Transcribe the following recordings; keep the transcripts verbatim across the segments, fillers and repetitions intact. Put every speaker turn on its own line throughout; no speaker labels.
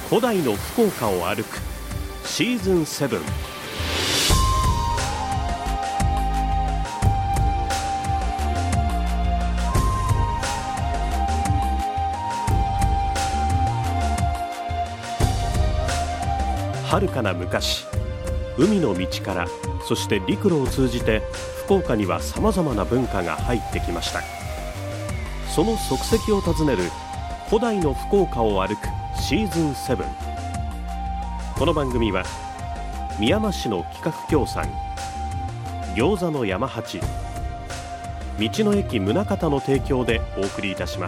古代の福岡を歩くシーズンセブン。遥かな昔、海の道からそして陸路を通じて福岡にはさまざまな文化が入ってきました。その足跡を訪ねる古代の福岡を歩くシーズンセブン。この番組はみやま市の企画協賛、餃子の山八、道の駅宗像の提供でお送りいたします。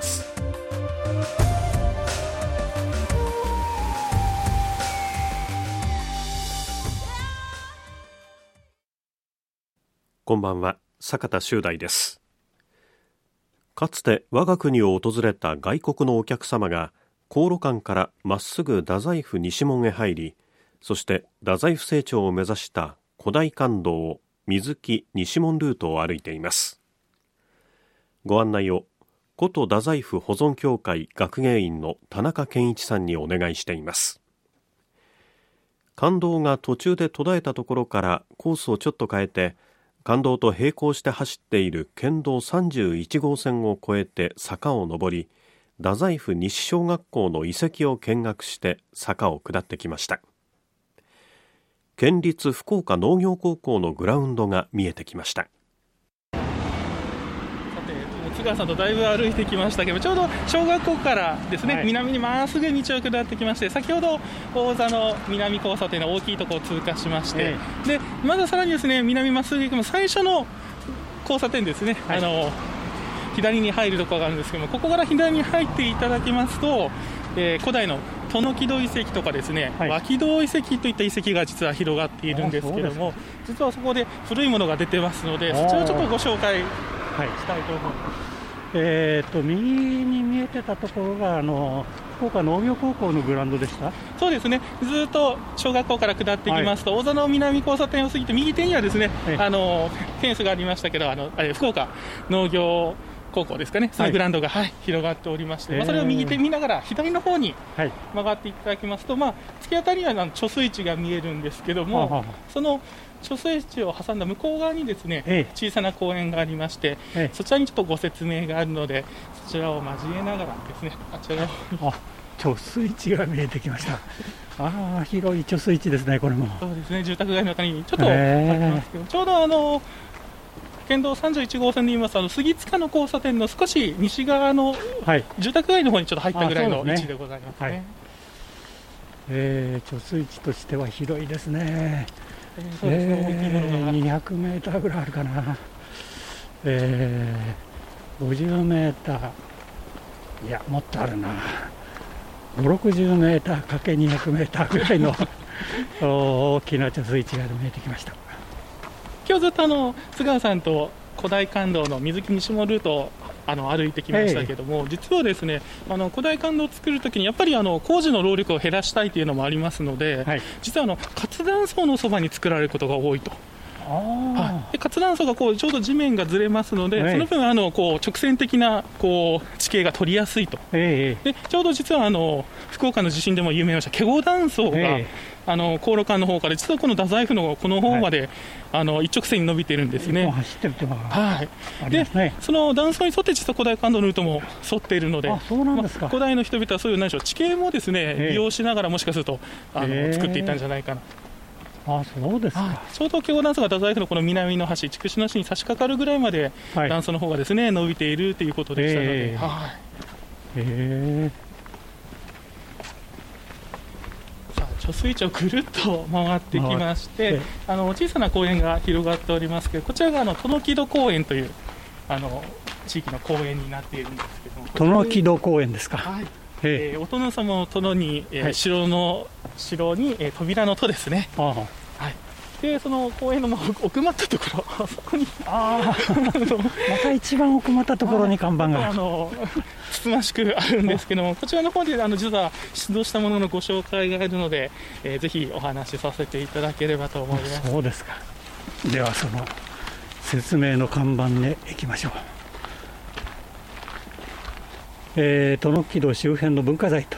こんばんは、坂田修大です。かつて我が国を訪れた外国のお客様が航路間からまっすぐ太宰府西門へ入り、そして太宰府政庁を目指した古代観道水木西門ルートを歩いています。ご案内を古都太宰府保存協会学芸員の田中健一さんにお願いしています。観道が途中で途絶えたところからコースをちょっと変えて、観道と並行して走っている県道さんじゅういち号線を越えて坂を上り、太宰府西小学校の遺跡を見学して坂を下ってきました。県立福岡農業高校のグラウンドが見えてきました。
さて、津川さんとだいぶ歩いてきましたけど、ちょうど小学校からですね、はい、南にまっすぐ道を下ってきまして、先ほど大座の南交差点の大きいところを通過しまして、はい、でまださらにですね、南まっすぐ行くの最初の交差点ですね、はい、あの左に入るところがあるんですけども、ここから左に入っていただきますと、えー、古代の殿木戸遺跡とかですね、はい、脇戸遺跡といった遺跡が実は広がっているんですけれども、実はそこで古いものが出てますので、そちらをちょっとご紹介したいと思います。
えー、と右に見えてたところがあの福岡農業高校のグラウンドでした。
そうですね、ずっと小学校から下っていきますと、はい、大座の南交差点を過ぎて右手にはですね、はい、あのフェンスがありましたけど、あの福岡農業高校ですかね、そのグラウンドが、はいはい、広がっておりまして、まあ、それを右手見ながら左の方に曲がっていただきますと、まあ、突き当たりには貯水池が見えるんですけども、はははその貯水池を挟んだ向こう側にですね、ええ、小さな公園がありまして、ええ、そちらにちょっとご説明があるので、そちらを交えながらですね、あちらを
あ貯水池が見えてきましたああ、広い貯水池ですね。これも
そうですね、住宅街の中にちょっとありますけど、えー、ちょうどあの県道さんじゅういち号線で言いますと、あの杉塚の交差点の少し西側の住宅街の方にちょっと入ったぐらいの位置でございますね。はい、
えー、貯水池としては広いですね。えーそうですね、えー、にひゃくメーターぐらいあるかな、えー、ごじゅうメーター、いやもっとあるな、ごじゅう、ろくじゅうメーターかけにひゃくメーターぐらいの大きな貯水池が見えてきました。
今日ずっとあの津川さんと古代観道の水木西門ルートをあの歩いてきましたけども、実はですね、あの古代観道を作るときにやっぱりあの工事の労力を減らしたいというのもありますので、はい、実はあの活断層のそばに作られることが多いと。あ、はい、で活断層がこうちょうど地面がずれますので、はい、その分あのこう直線的なこう地形が取りやすいと、えー、でちょうど実はあの福岡の地震でも有名な華厳断層が、えーあの航路間の方から実はこの太宰府のこの方まで、はい、あの一直線に伸びているんですね。
走ってるところが
はい、ありますね。でその断層に沿って実は古代観道のルートも沿っているので、
あ、そうなんですか。
まあ、古代の人々はそういう何でしょう、地形もですね、えー、利用しながらもしかするとあの、えー、作っていったんじゃないかな。
あ、そうですか。
はい、ちょうど華厳断層が太宰府のこの南の端、筑紫野市に差し掛かるぐらいまで、はい、断層の方がですね伸びているということでしたので、えーはいえー貯水池をぐるっと回ってきまして、あの小さな公園が広がっておりますけど、こちらがあの殿木戸公園というあの地域の公園になっているんですけども、
殿木戸公園ですか。
はい、えー、お殿様の殿に、えーはい、城の城に、えー、扉の戸ですね。ああ、はい、でその公園の奥まったところ、あそこに
あまた一番奥まったところに看板が
あのつつましくあるんですけども、こちらの方であの実は出土したもののご紹介があるので、えー、ぜひお話しさせていただければと思います。
そうですか。ではその説明の看板に行きましょう。えー、殿木戸周辺の文化財と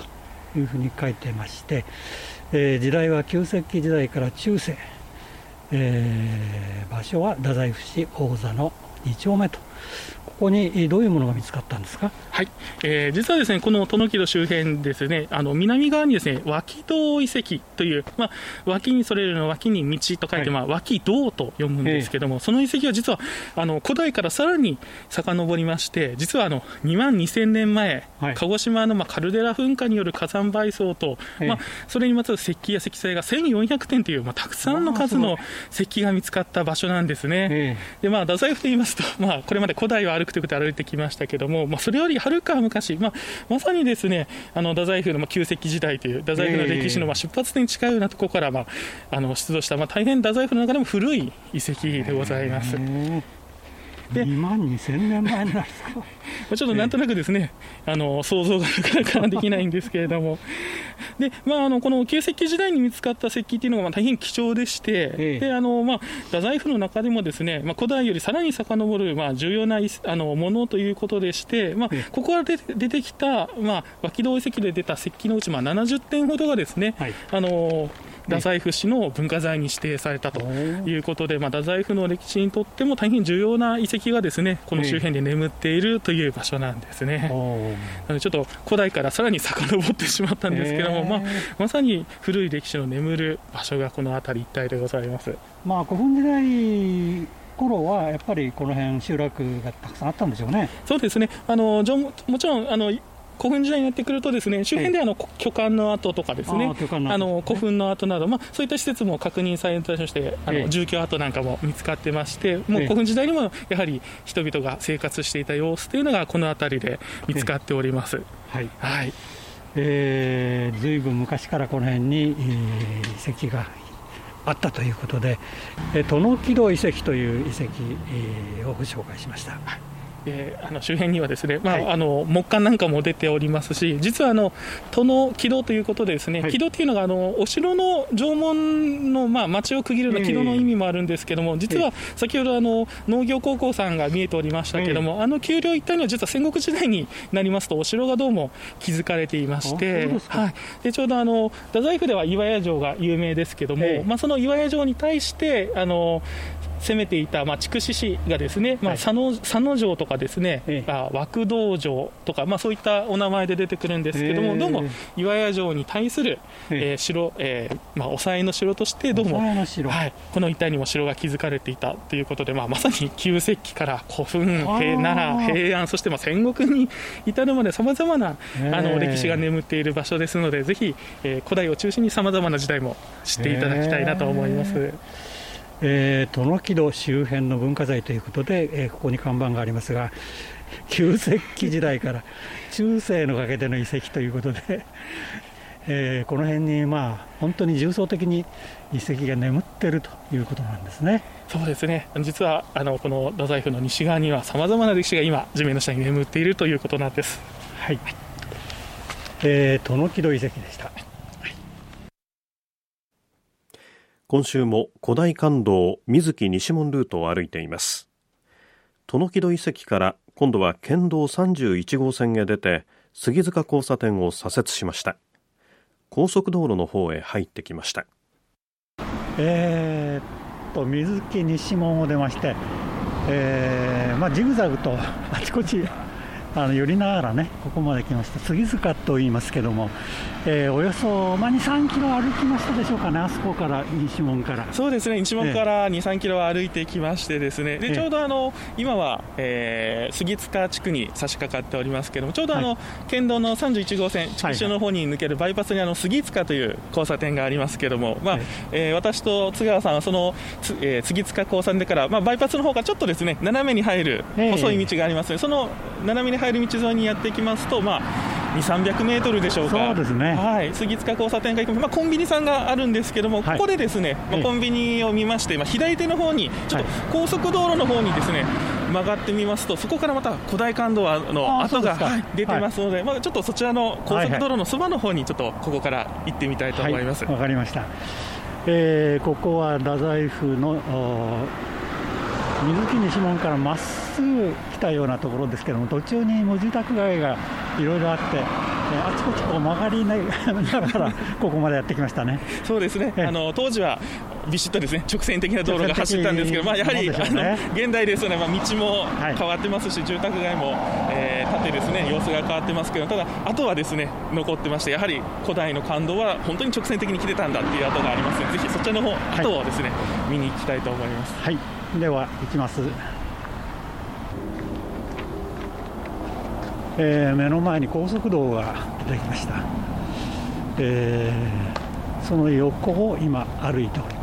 いうふうに書いてまして、えー、時代は旧石器時代から中世、えー、場所は太宰府市王座のに丁目と。ここにどういうものが見つかったんですか。
はい、えー、実はですね、この殿木戸周辺ですね、あの南側にですね、脇道遺跡という、まあ、脇にそれるの脇に道と書いて、はい、まあ、脇道と読むんですけども、えー、その遺跡は実はあの古代からさらに遡りまして、実はあのにまんにせんねんまえ、はい、鹿児島のまあカルデラ噴火による火山灰層と、えーまあ、それにまつわる石器や石材がせんよんひゃくてんという、まあ、たくさんの数の石器が見つかった場所なんですね。えー、でまあ、太宰府といいますと、まあ、これまで古代を歩くということで歩いてきましたけども、まあ、それよりはるか昔、まあ、まさにですね、あの太宰府のまあ旧石器時代という太宰府の歴史のまあ出発点に近いようなところから、まあ、あの出土した、まあ、大変太宰府の中でも古い遺跡でございます。
でにまんにせんねんまえなんですか。
ちょっとなんとなくですね、あの想像がなかなかできないんですけれどもで、まあ、あのこの旧石器時代に見つかった石器というのがまあ大変貴重でして、ええ、であのまあ、太宰府の中でもですね、まあ、古代よりさらに遡るまあ重要なあのものということでして、まあ、ここから出て、出てきた、まあ、脇道遺跡で出た石器のうちまあななじゅってんほどがですね、はい、あの太宰府市の文化財に指定されたということで、まあ、太宰府の歴史にとっても大変重要な遺跡がですね、この周辺で眠っているという場所なんですね。なのでちょっと古代からさらに遡ってしまったんですけども、まあ、まさに古い歴史の眠る場所がこの辺り一帯でございます。
まあ、古墳時代頃はやっぱりこの辺集落がたくさんあったんでしょうね。
そうですね、あのもちろんあの古墳時代になってくるとですね、周辺であの巨漢の跡とかですね、あの古墳の跡など、まあ、そういった施設も確認されたりして、あの住居跡なんかも見つかってまして、もう古墳時代にもやはり人々が生活していた様子というのがこの辺りで見つかっております。はい、はい、
えー、ずいぶん昔からこの辺に、えー、遺跡があったということで、殿木戸遺跡という遺跡、えー、をご紹介しました。
えー、あの周辺にはですね、まあはい、あの木簡なんかも出ておりますし、実はあの殿木戸ということでですね、はい、木戸というのがあのお城の城門の、まあ、町を区切るの木戸の意味もあるんですけども、実は先ほどあの農業高校さんが見えておりましたけども、あの丘陵一帯には実は戦国時代になりますとお城がどうも築かれていまして、はい、でちょうどあの太宰府では岩屋城が有名ですけども、まあ、その岩屋城に対してあの攻めていた、まあ、筑紫氏がですね、まあ、佐野、佐野城とかですね、ええ、あ枠道城とか、まあ、そういったお名前で出てくるんですけども、えー、どうも岩屋城に対する、えー城えーまあ、抑えの城としてどうも、はい、この一帯にも城が築かれていたということで、まあ、まさに旧石器から古墳、奈良、平安、そしてまあ戦国に至るまでさまざまな、えー、あの歴史が眠っている場所ですので、ぜひ、えー、古代を中心にさまざまな時代も知っていただきたいなと思います。えー
えー、殿木戸周辺の文化財ということで、えー、ここに看板がありますが、旧石器時代から中世のかけての遺跡ということで、えー、この辺にまあ本当に重層的に遺跡が眠っているということなんですね。
そうですね、実はあのこの太宰府の西側にはさまざまな歴史が今地面の下に眠っているということなんです。
はい、えー、殿木戸遺跡でした。
今週も古代観道水木西門ルートを歩いています。殿木戸遺跡から今度は県道さんじゅういち号線へ出て杉塚交差点を左折しました。高速道路の方へ入ってきました。
えー、っと水木西門を出まして、えーまあ、ジグザグとあちこちあの寄りながらね、ここまで来ました。杉塚と言いますけども、えー、およそ、まあ、に、さんキロ歩きましたでしょうかね、あそこから西門から。
そうですね、西門からに、さんキロ歩いてきましてですね、でちょうどあの今は、えー、杉塚地区に差し掛かっておりますけども、ちょうどあの、はい、県道のさんじゅういち号線筑紫の方に抜けるバイパスにあの杉塚という交差点がありますけども、まあはい、えー、私と津川さんはその、えー、杉塚交差点から、まあ、バイパスの方がちょっとですね斜めに入る細い道がありますので、その斜めに入る道沿いにやっていきますと、まあ、に、さんびゃくメートルでしょうか。
そうですね、
はい、杉塚交差点が行く、まあ、コンビニさんがあるんですけども、はい、ここでですね、まあ、コンビニを見まして、まあ、左手の方にちょっと高速道路の方にですね、曲がってみますと、そこからまた古代観道の跡が、はい、出てますので、はい、まあ、ちょっとそちらの高速道路のそばの方にちょっとここから行ってみたいと思います。
わ、はい、かりました。えー、ここは太宰府の水木西門からまっすぐ来たようなところですけども、途中にも住宅街がいろいろあって、 あちこちこう曲がりながらここまでやってきましたね。
そうですね、あの当時はビシッとですね直線的な道路が走ったんですけど、まあ、やはり、ね、あの現代ですよね、まあ、道も変わってますし、はい、住宅街も、えー、建てですね様子が変わってますけど、ただ跡はですね残ってまして、やはり古代の街道は本当に直線的に来てたんだっていう跡がありますので、ぜひそちらの方、跡をですね、はい、見に行きたいと思います。
はい、では行きます。えー、目の前に高速道が出てきました。えー、その横を今歩いております。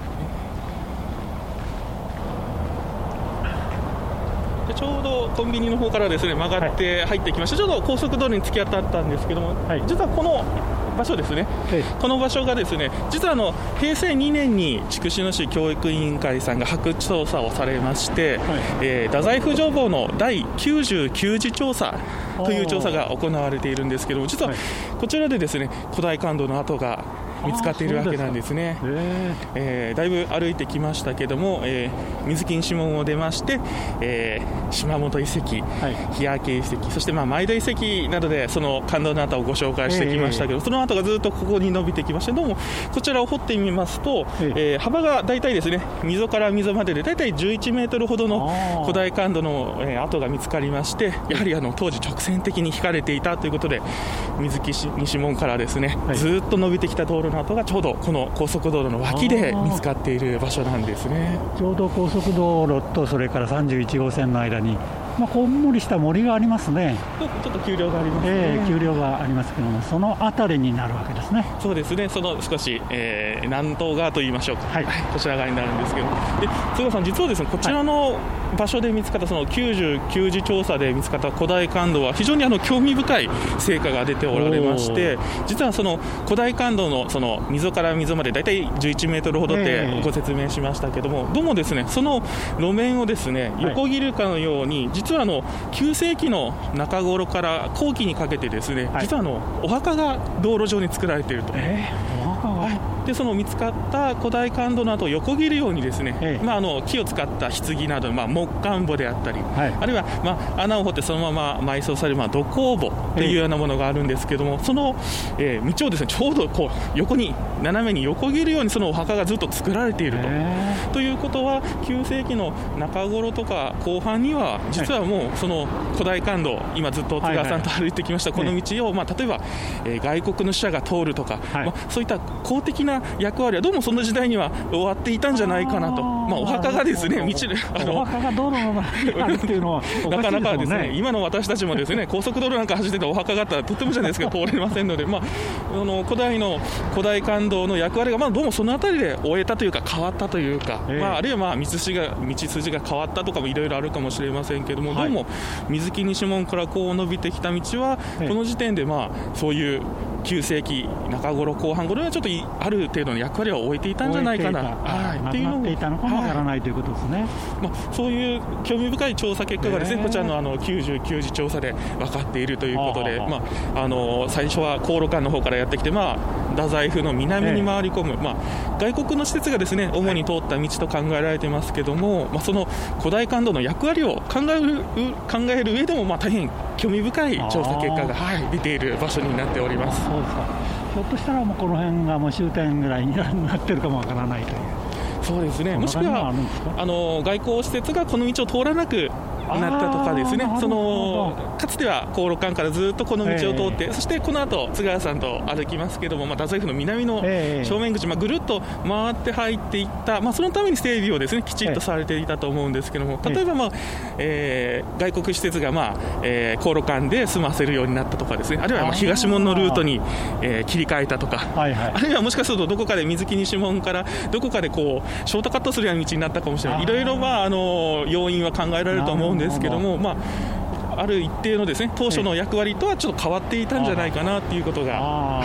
でちょうどコンビニの方からですね曲がって入ってきました、はい、ちょうど高速道路に突き当たったんですけども、はい、実はこの場所ですね、はい、この場所がですね、実はあの平成にねんに筑紫野市教育委員会さんが発掘調査をされまして、はい、えー、太宰府城墓のだいきゅうじゅうきゅう次調査という調査が行われているんですけども、実はこちらでですね古代街道の跡が見つかっているわけなんですね。えーえー、だいぶ歩いてきましたけども、えー、水木西門を出まして、えー、島本遺跡、はい、日焼遺跡、そしてまあ前田遺跡などでその街道の跡をご紹介してきましたけど、えー、その跡がずっとここに伸びてきまして、どうもこちらを掘ってみますと、えーえー、幅がだいたいですね溝から溝まででだいたいじゅういちメートルほどの古代街道の、えー、跡が見つかりまして、やはりあの当時直線的に引かれていたということで、水木西門からですね、はい、ずっと伸びてきた道路の跡がちょうどこの高速道路の脇で見つかっている場所なんですね。
ちょうど高速道路とそれからさんじゅういち号線の間に、まあ、こんもりした森がありますね。
ちょっと丘陵がありますね、
えー、丘陵がありますけども、その辺りになるわけですね。
そうですね、その少し、えー、南東側といいましょうか、はい、こちら側になるんですけど、で津川さん、実はですねこちらの場所で見つかったそのきゅうじゅうきゅう次調査で見つかった古代街道は非常にあの興味深い成果が出ておられまして、実はその古代街道のその溝から溝までだいたいじゅういちメートルほどってご説明しましたけども、どうもですねその路面をですね横切るかのように、実はあのきゅう世紀の中頃から後期にかけてですね、実はあのお墓が道路上に作られていると。
えー、お墓が、はい、
でその見つかった古代街道の後を横切るようにですね、ええ、まあ、あの木を使った棺など、まあ、木棺墓であったり、はい、あるいは、まあ、穴を掘ってそのまま埋葬される、まあ、土工墓というようなものがあるんですけども、ええ、その、えー、道をですねちょうどこう横に斜めに横切るようにそのお墓がずっと作られていると、えー、ということはきゅう世紀の中頃とか後半には実はもうその古代街道、今ずっと津川さんと歩いてきましたこの道を、まあ、例えば、えー、外国の使者が通るとか、はい、まあ、そういった公的な役割はどうもその時代には終わっていたんじゃないかなと。まあ、お墓がですね道あの
お墓が道路の中にあるっていうのはおかしいですもんね。
なかなかですね今の私たちもですね高速道路なんか走っててお墓があったらとてもじゃないですか通れませんので、まあ、あの古代の古代街道の役割が、まあ、どうもそのあたりで終えたというか変わったというか、えーまあ、あるいはまあ道筋が道筋が変わったとかもいろいろあるかもしれませんけども、はい、どうも水木西門からこう伸びてきた道は、えー、この時点でまあそういうきゅう世紀中頃後半頃にはちょっとある程度の役割を終えていたんじゃないかな、
はい、っていうのをなっていたのかもわからないということですね。
まあ、そういう興味深い調査結果がですね、こちらのあのきゅうじゅうきゅう次調査で分かっているということで、まあ、あの最初は航路館の方からやってきて、まあ、太宰府の南に回り込む、まあ、外国の施設がですね主に通った道と考えられていますけども、まあ、その古代街道の役割を考える、考える上でもまあ大変興味深い調査結果が、はい、出ている場所になっております。
そうですか。ひょっとしたらもうこの辺がもう終点ぐらいになってるかもわからないという。
そうですね。もしくはあの外交施設がこの道を通らなくなったとかですね、そのかつては航路館からずっとこの道を通って、えー、そしてこの後津川さんと歩きますけども、まあ、太宰府の南の正面口、まあ、ぐるっと回って入っていった、まあ、そのために整備をですねきちっとされていたと思うんですけども、例えば、まあえー、外国施設が、まあえー、航路館で済ませるようになったとかですね、あるいはまあ東門のルートに、えー、切り替えたとか、はいはい、あるいはもしかするとどこかで水木西門からどこかでこうショートカットするような道になったかもしれない、いろいろ、まあ、あの要因は考えられると思うんですけども、まあ、ある一定のですね当初の役割とはちょっと変わっていたんじゃないかなということが、はい、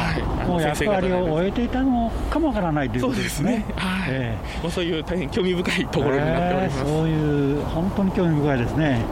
もう役割を終えていたのかもわからないということですね。
そうですね、はい、えー、もうそういう大変興味深いところになっております。
えー、そういう本当に興味深いですね。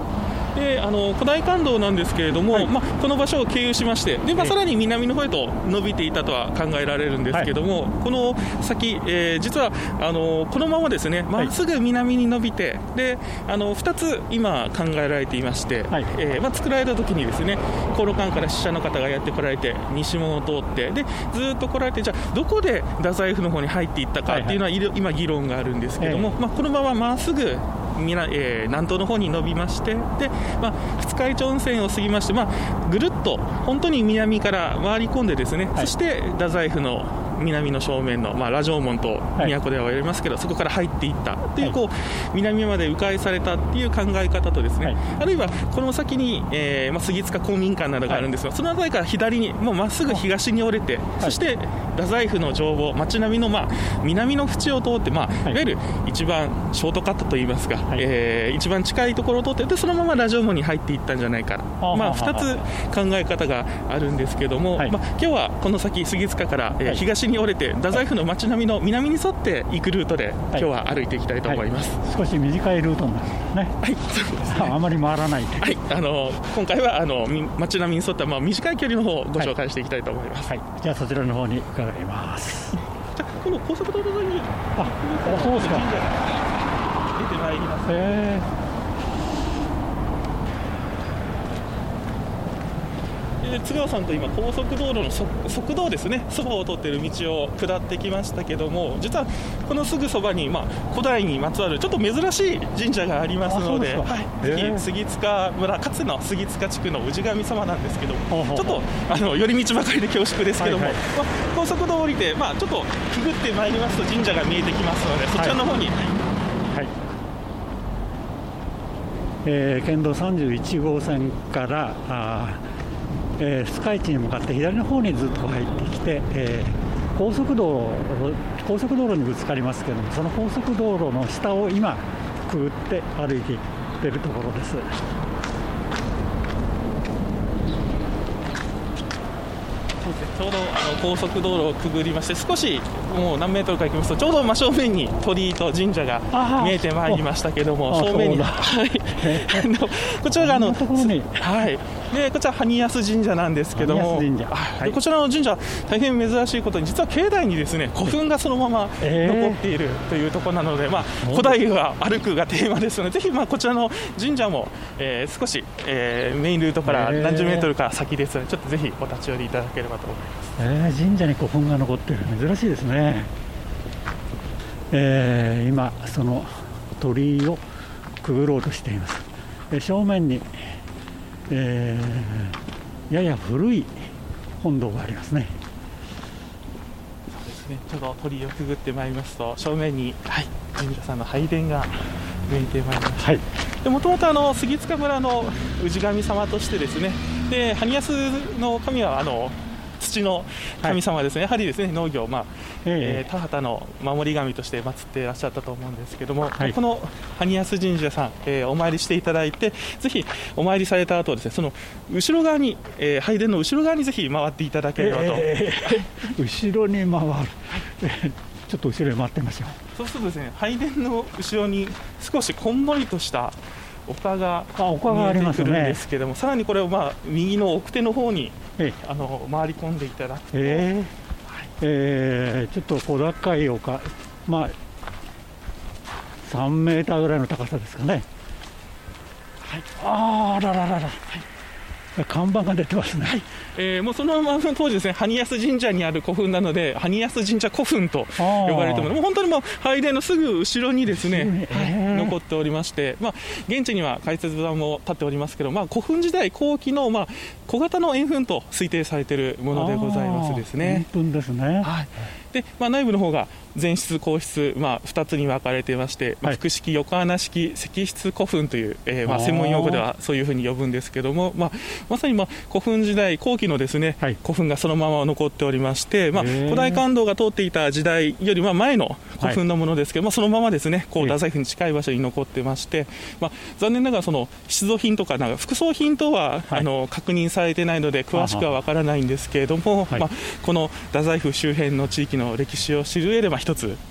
であの古代街道なんですけれども、はい、まあ、この場所を経由しましてで、まあ、さらに南の方へと伸びていたとは考えられるんですけども、はい、この先、えー、実はあのこのままですねまっすぐ南に伸びて、はい、であのふたつ今考えられていまして、はい、えーまあ、作られた時にですね航路間から使者の方がやってこられて西門を通ってでずっと来られてじゃあどこで太宰府の方に入っていったかっていうのは、はいはい、今議論があるんですけども、えーまあ、このまままっすぐ南、えー、南東の方に伸びましてで、まあ、二日市温泉を過ぎまして、まあ、ぐるっと本当に南から回り込んでですね、はい、そして太宰府の南の正面の、まあ、羅城門と都では言われますけど、はい、そこから入っていったっていう、こう南まで迂回されたっていう考え方とですね、はい、あるいはこの先に、えーまあ、杉塚公民館などがあるんですが、はい、その辺りから左にもうまっすぐ東に折れて、はい、そして太宰府の城防街並みの、まあ、南の淵を通って、まあ、はい、いわゆる一番ショートカットといいますか、はい、えー、一番近いところを通ってでそのまま羅城門に入っていったんじゃないか、まあ、ふたつ考え方があるんですけども、はい、まあ、今日はこの先杉塚から、えーはい、東に折れて太宰府の街並みの南に沿って行くルートで、はい、今日は歩いていきたいと思います、はい
はい、少し短いルートになるんですね。はい、そうですね。あまり回らない。
はい、あの今回はあの街並みに沿った、まあ、短い距離の方をご紹介していきたいと思います、
はいはい、じゃあそちらの方に伺います。
じゃあこの高速道路沿いに
あそうですか
出てまいります。
へー
津川さんと今高速道路の側道ですね、そばを通っている道を下ってきましたけども、実はこのすぐそばに、まあ、古代にまつわるちょっと珍しい神社がありますので、はい、ぜひ杉塚村かつての杉塚地区の氏神様なんですけども、ちょっとあの寄り道ばかりで恐縮ですけども、はいはい、まあ、高速道を降りて、まあ、ちょっとくぐってまいりますと神社が見えてきますので、そちらの方に、はいはい、
えー、県道さんじゅういち号線からあえー、二日市に向かって左の方にずっと入ってきて、えー、高速道路高速道路にぶつかりますけども、その高速道路の下を今くぐって歩いていっているところです。
ちょうどあの高速道路をくぐりまして、少しもう何メートルか行きますとちょうど真正面に鳥居と神社が見えてまいりましたけども、正面に、はい、こちらがあの、はい、でこちら埴安神社なんですけども、はい、こちらの神社大変珍しいことに実は境内にですね古墳がそのまま残っているというところなので、まあ、古代が歩くがテーマですので、ぜひまあこちらの神社も、えー、少し、えー、メインルートから何十メートルか先ですので、ちょっとぜひお立ち寄りいただければと思います。
えー、神社に古墳が残っている、珍しいですね。えー、今その鳥居をくぐろうとしています。えー、正面に、えー、やや古い本堂がありますね。
そうですね、ちょっと鳥居をくぐってまいりますと正面に、はい、神社さんの拝殿が見えてまいります。はい、もともと杉塚村の氏神様としてですね、で埴安の神はあの土の神様ですね、はい、やはりですね農業、まあえーえー、田畑の守り神として祀っていらっしゃったと思うんですけども、はい、この埴安神社さん、えー、お参りしていただいて、ぜひお参りされた後はですね、その後ろ側に、えー、拝殿の後ろ側にぜひ回っていただければと、え
ー、後ろに回るちょっと後ろに回ってみましょう。
そうするとですね、拝殿の後ろに少しこんもりとした丘が見えてくるんですけども、さらにこれをまあ右の奥手の方にあの回り込んでいただくと、えーはい
えー、ちょっと小高い丘、まあ、さんメーターぐらいの高さですかね。はい、あーらららら、はい、看板が出てますね。はい、え
ー、もうそのまま当時ですね、埴安神社にある古墳なので埴安神社古墳と呼ばれている、もう本当にもう拝殿のすぐ後ろにですね、はい、残っておりまして、まあ、現地には解説板も立っておりますけど、まあ、古墳時代後期の、まあ、小型の円墳と推定されているものでございますですね。
円墳ですね。
はい、でまあ、内部の方が前室後室、まあ、ふたつに分かれていまして、まあ、複式横穴式石室古墳という、えーまあ、専門用語ではそういうふうに呼ぶんですけども、まあ、まさに、まあ、古墳時代後期のですね、はい、古墳がそのまま残っておりまして、まあ、古代街道が通っていた時代よりは前の古墳のものですけど、はい、まあ、そのままですねこう太宰府に近い場所に残ってまして、まあ、残念ながらその出土品とか、なんか副葬品とは、はい、あの確認されていないので詳しくは分からないんですけれども、はい、まあ、この太宰府周辺の地域の歴史を知る上で、まあ、一つ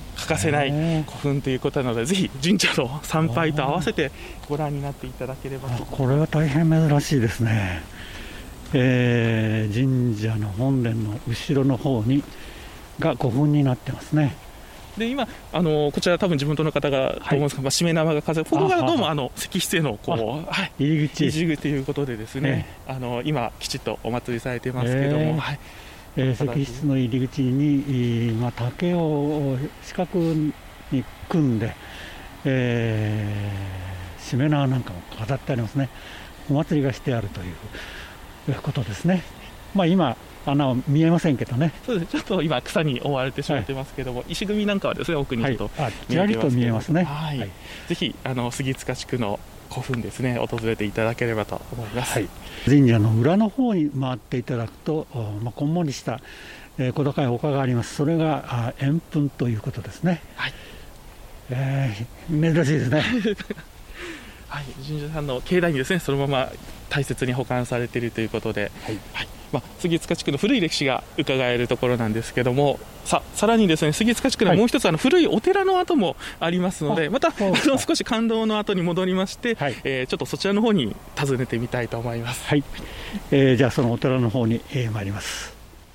欠かせない古墳ということなので、ぜひ神社の参拝と合わせてご覧になっていただければと。
これは大変珍しいですね。えー、神社の本殿の後ろの方にが古墳になってますね。
で今あのこちら多分地元の方がと思うんですが、はい、しめ縄が風ここがどうもあの石室へのこう、はい、
入り口
入り口ということでですね、えー、あの今きちっとお祭りされてますけども、
えーはいえー、石室の入り口に、まあ、竹を四角に組んで、えー、しめ縄なんかも飾ってありますね。お祭りがしてあるということですね。まあ、今穴は見えませんけどね。
そうです。ちょっと今草に覆われてしまってますけども、はい、石組みなんかはですね奥にちょっと、
はい、ちらりと見えますね。
はいはい、ぜひあの杉塚地区の古墳ですね訪れていただければと思います。はい、
神社の裏の方に回っていただくと、まあ、こんもりした、えー、小高い丘があります。それが円墳ということですね。はい、えー、珍しいですね。
はい、神社さんの境内にですねそのまま大切に保管されているということで、はいはい、まあ、杉塚地区の古い歴史が伺えるところなんですけども、ささらにですね杉塚地区ではもう一つ、はい、あの古いお寺の跡もありますので、またあの少し感動の跡に戻りまして、はい、えー、ちょっとそちらの方に訪ねてみたいと思います。
はい、えー、じゃあそのお寺の方に、えー、参ります。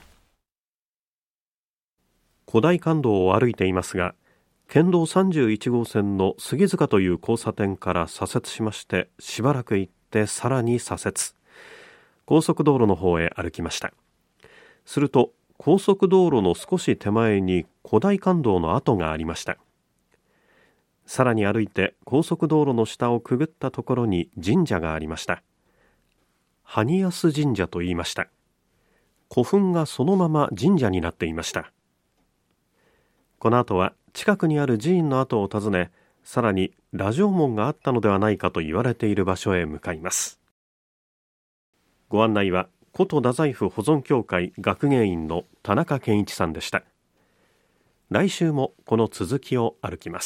古代街道を歩いていますが、県道さんじゅういち号線の杉塚という交差点から左折しまして、しばらく行ってさらに左折、高速道路の方へ歩きました。すると高速道路の少し手前に古代街道の跡がありました。さらに歩いて高速道路の下をくぐったところに神社がありました。埴安神社と言いました。古墳がそのまま神社になっていました。この後は近くにある寺院の跡を訪ね、さらに羅城門があったのではないかと言われている場所へ向かいます。ご案内は古都太宰府保存協会学芸員の田中健一さんでした。来週もこの続きを歩きます。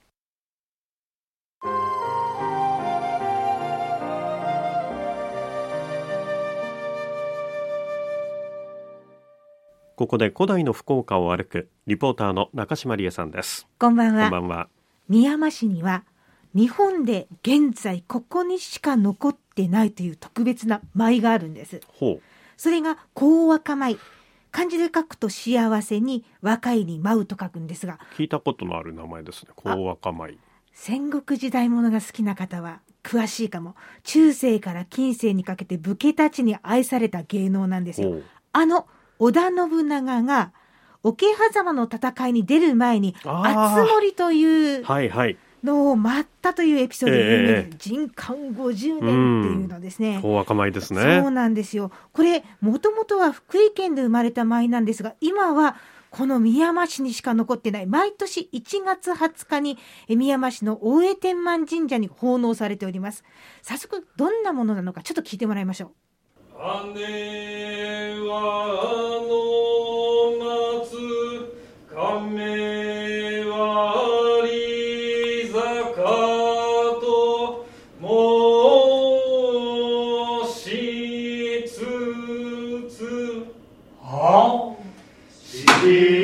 ここで古代の福岡を歩くリポーターの中島理恵さんです。
こんばんは。
こんばんは。
宮山市には日本で現在ここにしか残ってないという特別な舞があるんです。
ほう。
それが幸若舞。漢字で書くと幸せに若いに舞うと書くんですが、
聞いたことのある名前ですね。幸若舞。
戦国時代ものが好きな方は詳しいかも。中世から近世にかけて武家たちに愛された芸能なんですよ。あの織田信長が桶狭間の戦いに出る前に熱盛というのを待ったというエピソードで有名です。人間ごじゅうねんっていうのですね。
幸若舞ですね。
そうなんですよ。これもともとは福井県で生まれた舞なんですが、今はこの宮山市にしか残ってない。毎年いちがつはつかに宮山市の大江天満神社に奉納されております。早速どんなものなのかちょっと聞いてもらいましょう。
姉はあの松亀は有坂と申しつつはし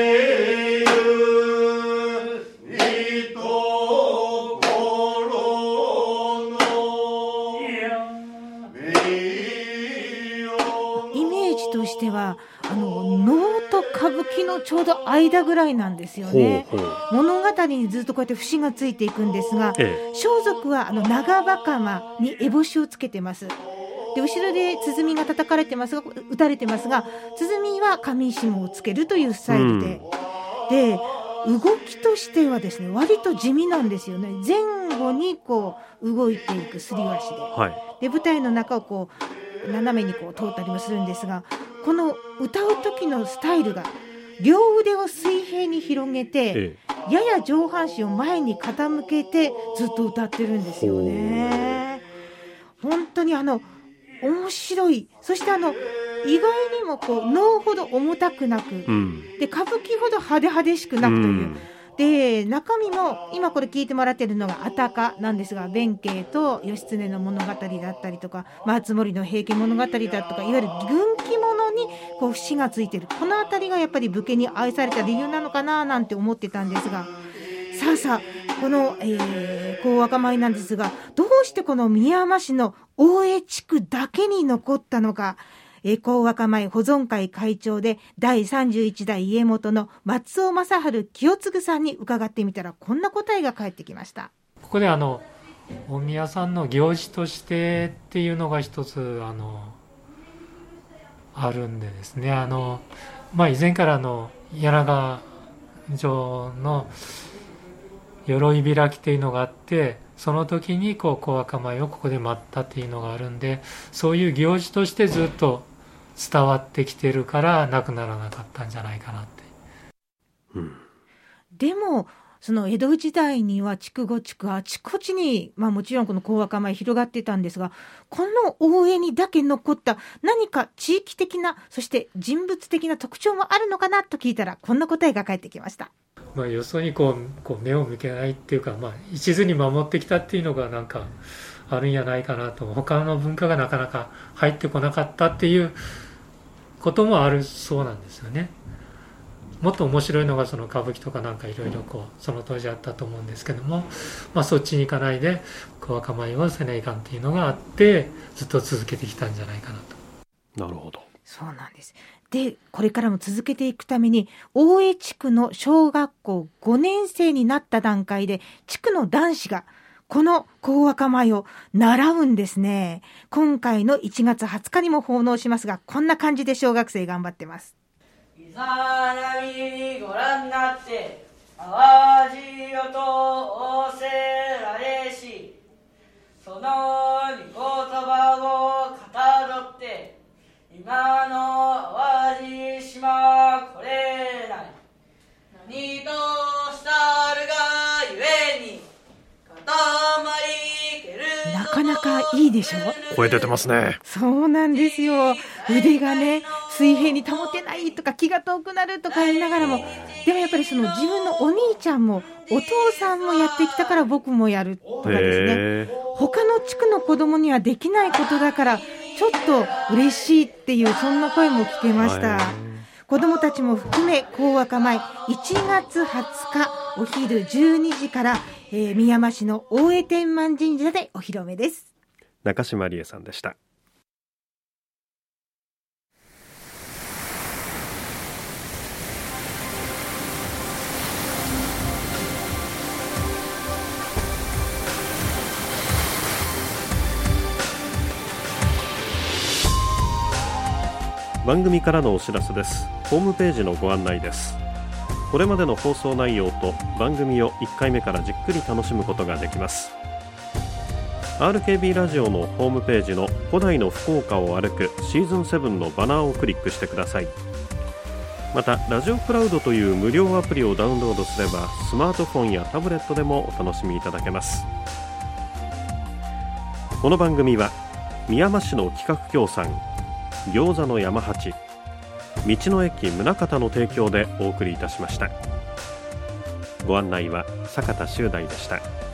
歌舞伎のちょうど間ぐらいなんですよね。ほうほう。物語にずっとこうやって節がついていくんですが、ええ、装束はあの長袴に烏帽子をつけてます。で後ろで鼓が叩かれてますが打たれてますが、鼓は上下をつけるというスタイルで、うん、で動きとしてはですね割と地味なんですよね。前後にこう動いていくすり足で、はい、で舞台の中をこう斜めにこう通ったりもするんですが、この歌う時のスタイルが両腕を水平に広げて、ええ、やや上半身を前に傾けてずっと歌ってるんですよね。本当にあの面白い。そしてあの意外にもこう能ほど重たくなく、うん、で歌舞伎ほど派手派手しくなくという、うん、で中身も今これ聞いてもらっているのがあたかなんですが、弁慶と義経の物語だったりとか、松森の平家物語だとか、いわゆる軍記物ろにこう節がついている、このあたりがやっぱり武家に愛された理由なのかななんて思ってたんですが、さあさあこの、えー、甲若米なんですが、どうしてこの宮山市の大江地区だけに残ったのか、えー、甲若米保存会会長でだいさんじゅういち代家元の松尾正治清次さんに伺ってみたら、こんな答えが返ってきました。
ここであの大宮さんの行事としてっていうのが一つあのあるんでですね、あの、まあ、以前からの柳川城の鎧開きっていうのがあって、その時にこう甲若米をここで待ったっていうのがあるんで、そういう行事としてずっと伝わってきてるからなくならなかったんじゃないかなって、
うん、でもその江戸時代には筑後地区あちこちに、まあ、もちろんこの甲若米広がってたんですが、この大江にだけ残った何か地域的な、そして人物的な特徴もあるのかなと聞いたら、こんな答えが返ってきました。
まあ、よそにこう、こう目を向けないっていうか、まあ、一途に守ってきたっていうのがなんかあるんじゃないかなと。他の文化がなかなか入ってこなかったっていうこともあるそうなんですよね。もっと面白いのがその歌舞伎とかなんかいろいろこうその当時あったと思うんですけども、まあ、そっちに行かないで甲若米をせないかんっていうのがあって、ずっと続けてきたんじゃないかなと。
なるほど。
そうなんです。でこれからも続けていくために、大江地区の小学校ごねん生になった段階で地区の男子がこの甲若米を習うんですね。今回のいちがつはつかにも奉納しますが、こんな感じで小学生頑張ってます。
いざなみご覧になって淡路よと仰せられし、その御言葉をかたどって今の淡路島これない、何としたるがゆえに固まりける。
なかなかいいでしょ。
声出てますね。
そうなんですよ。腕がね水平に保てないとか気が遠くなるとか言いながらも、でもやっぱりその自分のお兄ちゃんもお父さんもやってきたから僕もやるとかですね、他の地区の子供にはできないことだからちょっと嬉しいっていう、そんな声も聞けました。子供たちも含め甲若米いちがつはつかお昼じゅうにじから、えー、宮山市の大江天満神社でお披露目です。
中島理恵さんでした。番組からのお知らせです。ホームページのご案内です。これまでの放送内容と番組をいっかいめからじっくり楽しむことができます。 アールケービー ラジオのホームページの古代の福岡を歩くシーズンセブンのバナーをクリックしてください。またラジオクラウドという無料アプリをダウンロードすれば、スマートフォンやタブレットでもお楽しみいただけます。この番組は宮山市の企画協賛、餃子の山八、道の駅宗像の提供でお送りいたしました。ご案内は坂田修大でした。